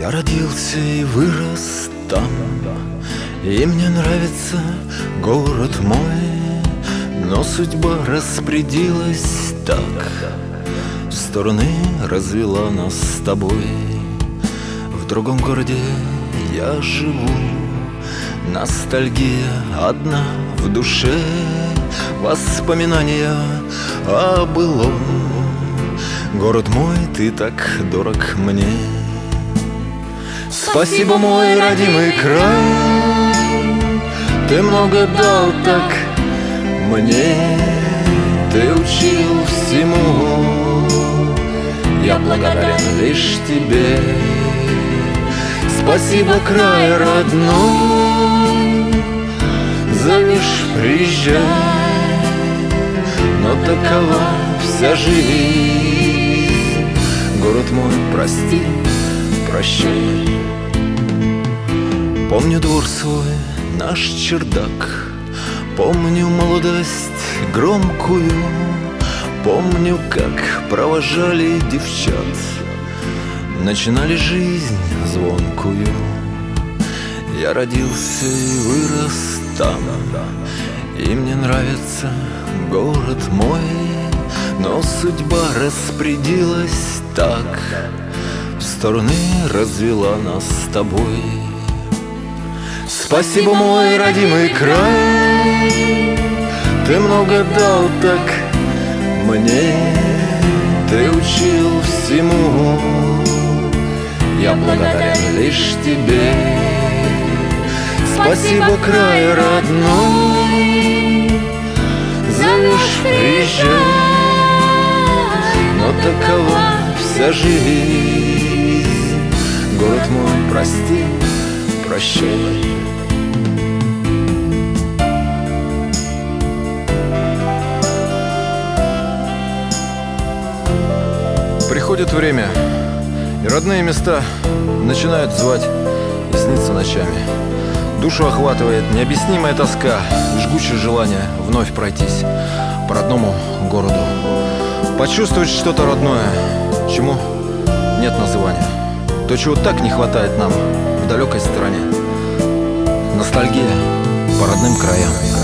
Я родился и вырос там, и мне нравится город мой. Но судьба распорядилась так, в стороны развела нас с тобой. В другом городе я живу, ностальгия одна в душе, воспоминания о былом. Город мой, ты так дорог мне. Спасибо, мой родимый край, ты много дал так мне, ты учил всему, я благодарен лишь тебе. Спасибо, край родной, зовешь, приезжай, но такова вся жизнь. Город мой, прости, прощай. Помню двор свой, наш чердак, помню молодость громкую, помню, как провожали девчат, начинали жизнь звонкую. Я родился и вырос там, и мне нравится город мой. Но судьба распорядилась так, в стороны развела нас с тобой. Спасибо, мой родимый край, ты много дал так мне, ты учил всему, я благодарен лишь тебе. Спасибо, край родной, зовешь, приезжай, но такова вся жизнь. Город мой, прости, прощай. Приходит время, и родные места начинают звать и сниться ночами. Душу охватывает необъяснимая тоска и жгучее желание вновь пройтись по родному городу, почувствовать что-то родное, чему нет называния. То, чего так не хватает нам в далекой стране. Ностальгия по родным краям.